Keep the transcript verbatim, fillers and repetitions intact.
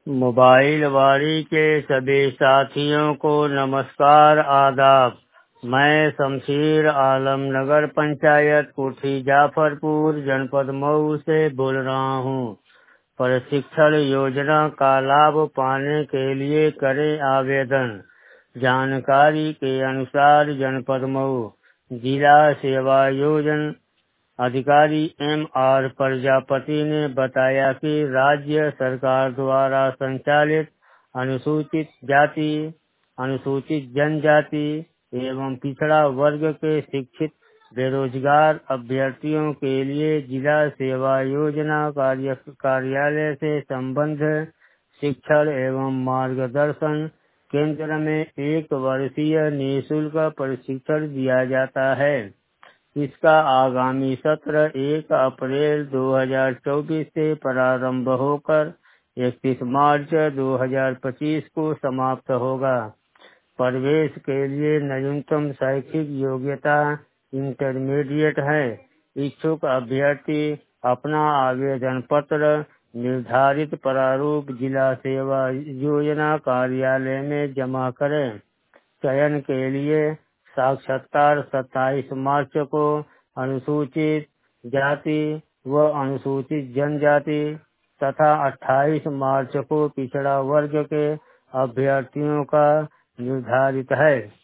Mobile वाणी के सभी साथियों को नमस्कार आदाब। मैं शमशीर आलम नगर पंचायत कोठी जाफरपुर जनपद मऊ से बोल रहा हूँ। प्रशिक्षण योजना का लाभ पाने के लिए करें आवेदन। जानकारी के अनुसार जनपद मऊ जिला सेवा योजना अधिकारी एम आर प्रजापति ने बताया कि राज्य सरकार द्वारा संचालित अनुसूचित जाति, अनुसूचित जनजाति एवं पिछड़ा वर्ग के शिक्षित बेरोजगार अभ्यर्थियों के लिए जिला सेवा योजना कार्य कार्यालय से संबद्ध शिक्षण एवं मार्गदर्शन केंद्र में एक वर्षीय निःशुल्क प्रशिक्षण दिया जाता है। इसका आगामी सत्र एक अप्रैल दो हज़ार चौबीस से प्रारंभ होकर इकतीस मार्च दो हज़ार पच्चीस को समाप्त होगा। प्रवेश के लिए न्यूनतम शैक्षिक योग्यता इंटरमीडिएट है। इच्छुक अभ्यर्थी अपना आवेदन पत्र निर्धारित प्रारूप जिला सेवा योजना कार्यालय में जमा करें। चयन के लिए साक्षात्कार सत्ताईस मार्च को अनुसूचित जाति व अनुसूचित जनजाति तथा अट्ठाईस मार्च को पिछड़ा वर्ग के अभ्यर्थियों का निर्धारित है।